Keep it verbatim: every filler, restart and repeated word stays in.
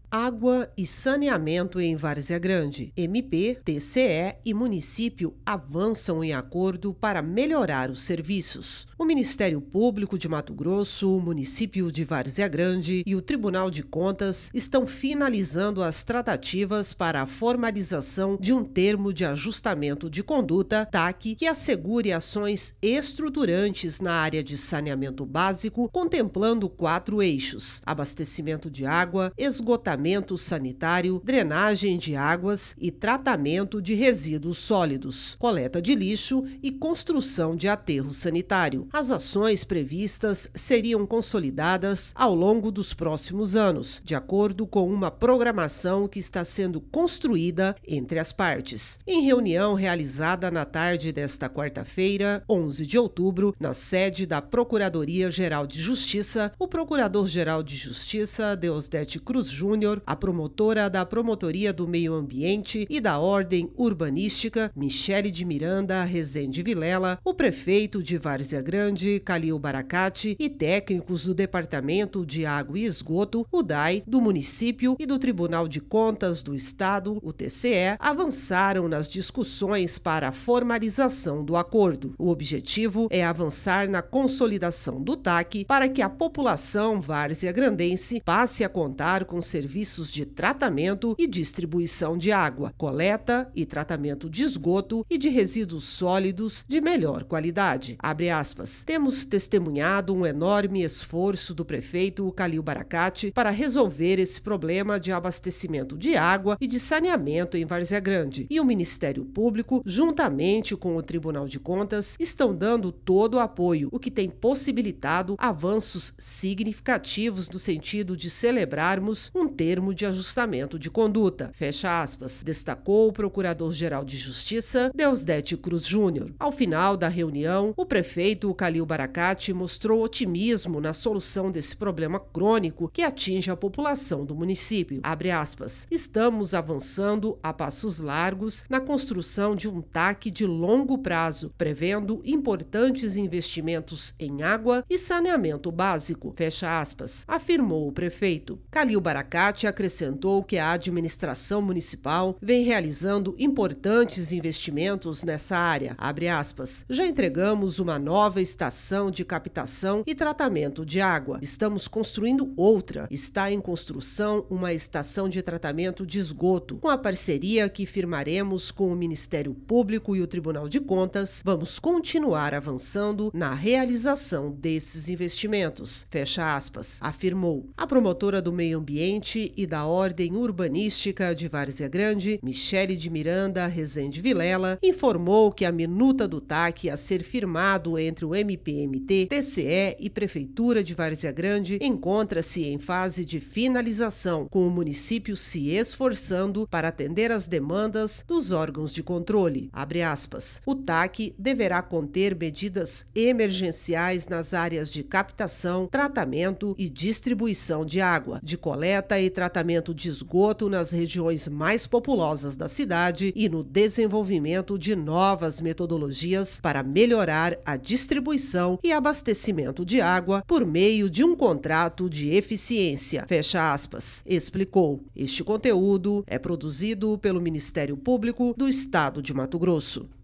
Água e saneamento em Várzea Grande. M P, T C E e município avançam em acordo para melhorar os serviços. O Ministério Público de Mato Grosso, o município de Várzea Grande e o Tribunal de Contas estão finalizando as tratativas para a formalização de um termo de ajustamento de conduta, T A C, que assegure ações estruturantes na área de saneamento básico, contemplando quatro eixos: abastecimento de água, esgotamento sanitário, drenagem de águas e tratamento de resíduos sólidos, coleta de lixo e construção de aterro sanitário. As ações previstas seriam consolidadas ao longo dos próximos anos, de acordo com uma programação que está sendo construída entre as partes. Em reunião realizada na tarde desta quarta-feira, onze de outubro, na sede da Procuradoria-Geral de Justiça, o Procurador-Geral de Justiça, Deusdete Cruz Júnior, a promotora da Promotoria do Meio Ambiente e da Ordem Urbanística, Michele de Miranda Rezende Vilela, o prefeito de Várzea Grande, Calil Baracate, e técnicos do Departamento de Água e Esgoto, o D A I, do município e do Tribunal de Contas do Estado, o T C E, avançaram nas discussões para a formalização do acordo. O objetivo é avançar na consolidação do T A C para que a população várzea-grandense passe a contar com serviços de tratamento e distribuição de água, coleta e tratamento de esgoto e de resíduos sólidos de melhor qualidade. Abre aspas. Temos testemunhado um enorme esforço do prefeito Calil Baracate para resolver esse problema de abastecimento de água e de saneamento em Várzea Grande, e o Ministério Público, juntamente com o Tribunal de Contas, estão dando todo o apoio, o que tem possibilitado avanços significativos no sentido de celebrarmos um termo de ajustamento de conduta, fecha aspas, destacou o Procurador-Geral de Justiça, Deusdete Cruz Júnior. Ao final da reunião, o prefeito Calil Baracate mostrou otimismo na solução desse problema crônico que atinge a população do município. Abre aspas, estamos avançando a passos largos na construção de um T A C de longo prazo, prevendo importantes investimentos em água e saneamento básico, fecha aspas, afirmou o prefeito. Calil Baracate acrescentou que a administração municipal vem realizando importantes investimentos nessa área. Abre aspas. Já entregamos uma nova estação de captação e tratamento de água. Estamos construindo outra. Está em construção uma estação de tratamento de esgoto. Com a parceria que firmaremos com o Ministério Público e o Tribunal de Contas, vamos continuar avançando na realização desses investimentos. Fecha aspas. Afirmou. A promotora do Meio Ambiente e da Ordem Urbanística de Várzea Grande, Michele de Miranda Rezende Vilela, informou que a minuta do T A C a ser firmado entre o M P M T, T C E e Prefeitura de Várzea Grande encontra-se em fase de finalização, com o município se esforçando para atender às demandas dos órgãos de controle. Abre aspas. O T A C deverá conter medidas emergenciais nas áreas de captação, tratamento e distribuição de água, de coleta e tratamento de esgoto nas regiões mais populosas da cidade e no desenvolvimento de novas metodologias para melhorar a distribuição e abastecimento de água por meio de um contrato de eficiência. Fecha aspas. Explicou. Este conteúdo é produzido pelo Ministério Público do Estado de Mato Grosso.